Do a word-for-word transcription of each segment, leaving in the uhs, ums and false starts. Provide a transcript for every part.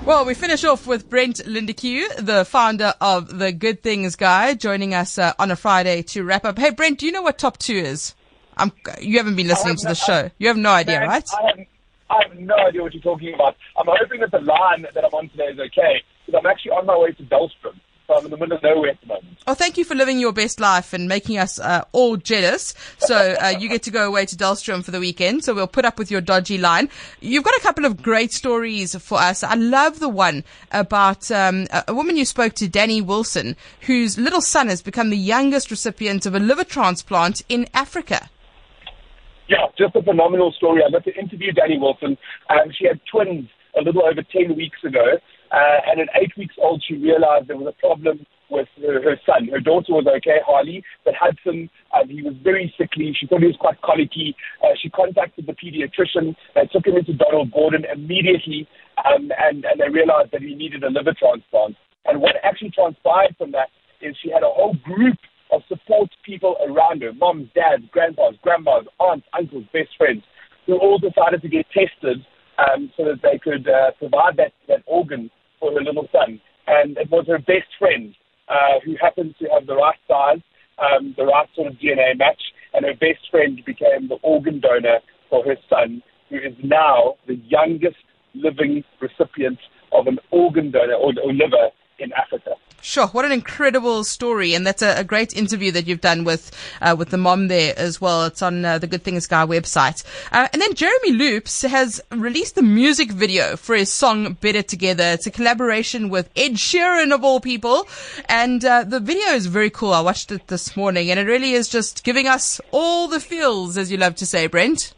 Well, we finish off with Brent Lindeque, the founder of The Good Things Guy, joining us uh, on a Friday to wrap up. Hey, Brent, do you know what top two is? I'm, you haven't been listening to no, the show. You have no idea, man, right? I have, I have no idea what you're talking about. I'm hoping that the line that I'm on today is okay, because I'm actually on my way to Dahlstrom. So I'm in the middle of nowhere at the moment. Oh, thank you for living your best life and making us uh, all jealous. So uh, you get to go away to Dahlstrom for the weekend. So we'll put up with your dodgy line. You've got a couple of great stories for us. I love the one about um, a woman you spoke to, Danny Wilson, whose little son has become the youngest recipient of a liver transplant in Africa. Yeah, just a phenomenal story. I got to interview Danny Wilson. Um, she had twins a little over ten weeks ago. Uh, and at eight weeks old, she realized there was a problem with her, her son. Her daughter was okay, Harley, but Hudson, uh, he was very sickly. She thought he was quite colicky. Uh, she contacted the pediatrician. They took him into Donald Gordon immediately, um, and, and they realized that he needed a liver transplant. And what actually transpired from that is she had a whole group of support people around her, moms, dads, grandpas, grandmas, aunts, uncles, best friends, who all decided to get tested um, so that they could uh, provide that, that organ for her little son. And it was her best friend uh, who happened to have the right size, um, the right sort of D N A match, and her best friend became the organ donor for her son, who is now the youngest living recipient of an organ donor or, or liver in Africa. Sure, what an incredible story, and that's a, a great interview that you've done with uh, with the mom there as well. It's on uh, the Good Things Guy website. Uh, and then Jeremy Loops has released the music video for his song Better Together. It's a collaboration with Ed Sheeran of all people, and uh, the video is very cool. I watched it this morning, and it really is just giving us all the feels, as you love to say, Brent.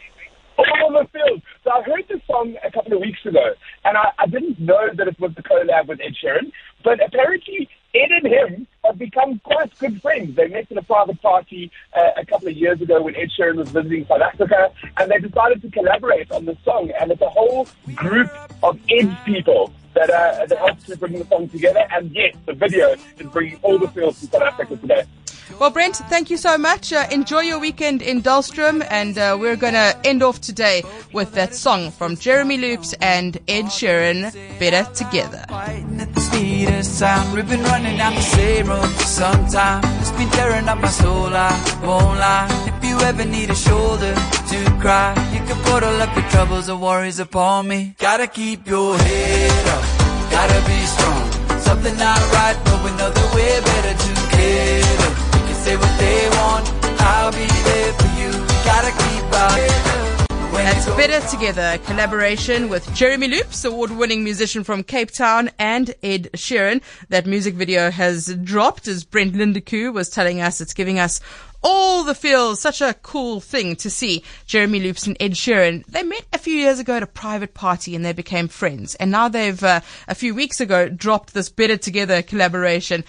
All the feels. So I heard this song a couple of weeks ago, and I, I didn't know that it was the collab with Ed Sheeran, but apparently Ed and him have become quite good friends. They met at a private party uh, a couple of years ago when Ed Sheeran was visiting South Africa, and they decided to collaborate on the song, and it's a whole group of Ed's people that, uh, that helped to bring the song together, and yes, the video is bringing all the feels to South Africa today. Well, Brent, thank you so much. Uh, enjoy your weekend in Dahlstrom, and uh, we're going to end off today with that song from Jeremy Loops and Ed Sheeran, Better Together. Fighting at the speed of sound, we've been running down the same road for some time. It's been tearing up my soul, I won't lie. If you ever need a shoulder to cry, you can put all of your troubles and worries upon me. Gotta keep your head up, gotta be strong. Something not right, but we know that we're better together. Say what they want, I'll be there for you. Gotta keep out. That's Better Together, a collaboration with Jeremy Loops, award-winning musician from Cape Town, and Ed Sheeran. That music video has dropped, as Brent Lindeque was telling us. It's giving us all the feels. Such a cool thing to see Jeremy Loops and Ed Sheeran. They met a few years ago at a private party and they became friends. And now they've, uh, a few weeks ago, dropped this Better Together collaboration.